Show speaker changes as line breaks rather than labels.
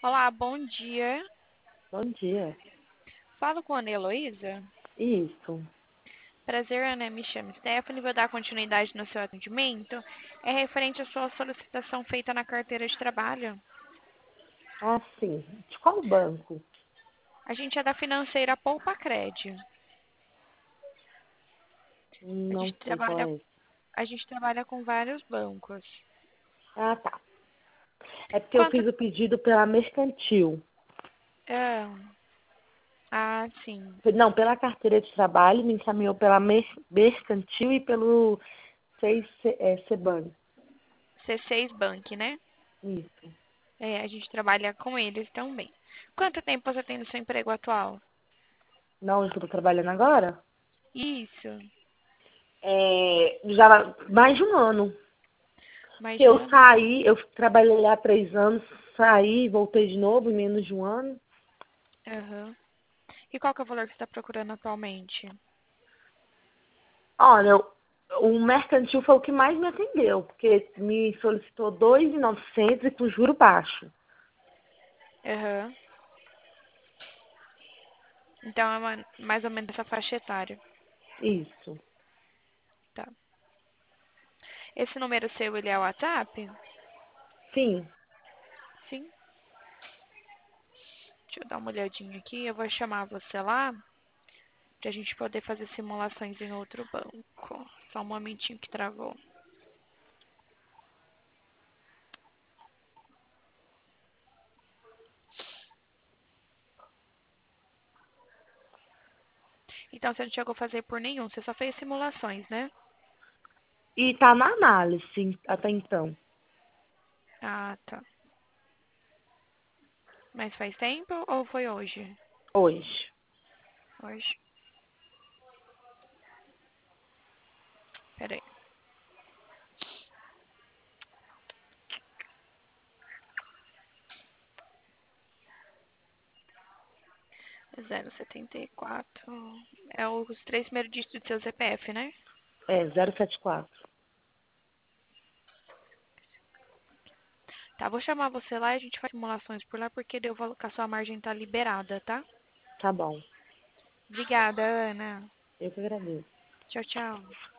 Olá, bom dia.
Bom dia.
Falo com a Ana Heloísa.
Isso.
Prazer, Ana. Me chamo Stephanie. Vou dar continuidade no seu atendimento. É referente à sua solicitação feita na carteira de trabalho.
Ah, sim. De qual banco?
A gente é da financeira Poupa Cred. A
Não
gente
sei qual
trabalha,
é.
a gente trabalha com vários bancos.
Ah, tá. É porque eu
Quanto?
fiz o pedido pela mercantil.
Ah, sim.
Não, pela carteira de trabalho, me encaminhou pela mercantil e pelo Cbank.
C6 Bank, né?
Isso.
É, a gente trabalha com eles também. Quanto tempo você tem no seu emprego atual?
Na onde eu estou trabalhando agora?
Isso.
Já mais de um ano.
Mais
Que
de um
eu
ano?
saí, eu trabalhei lá 3 anos, saí, voltei de novo em menos de um ano.
Aham. E qual que é o valor que você está procurando atualmente?
Olha, o mercantil foi o que mais me atendeu, porque me solicitou 2.900 e com juro baixo.
Aham. Então é mais ou menos essa faixa etária.
Isso.
Tá. Esse número seu, ele é o WhatsApp?
Sim,
Sim. Deixa eu dar uma olhadinha aqui. Eu vou chamar você lá pra gente poder fazer simulações em outro banco. Só um momentinho que travou. Então você não chegou a fazer por nenhum, você só fez simulações, né?
e tá na análise até então,
Ah, tá. Mas faz tempo ou foi hoje?
hoje.
Hoje. Pera aí. 074. É os três primeiros dígitos do seu CPF, né?
É, 074.
Tá, vou chamar você lá e a gente faz simulações por lá porque deu valor que a sua margem tá liberada, tá?
Tá bom.
Obrigada, Ana.
Eu que agradeço.
Tchau, tchau.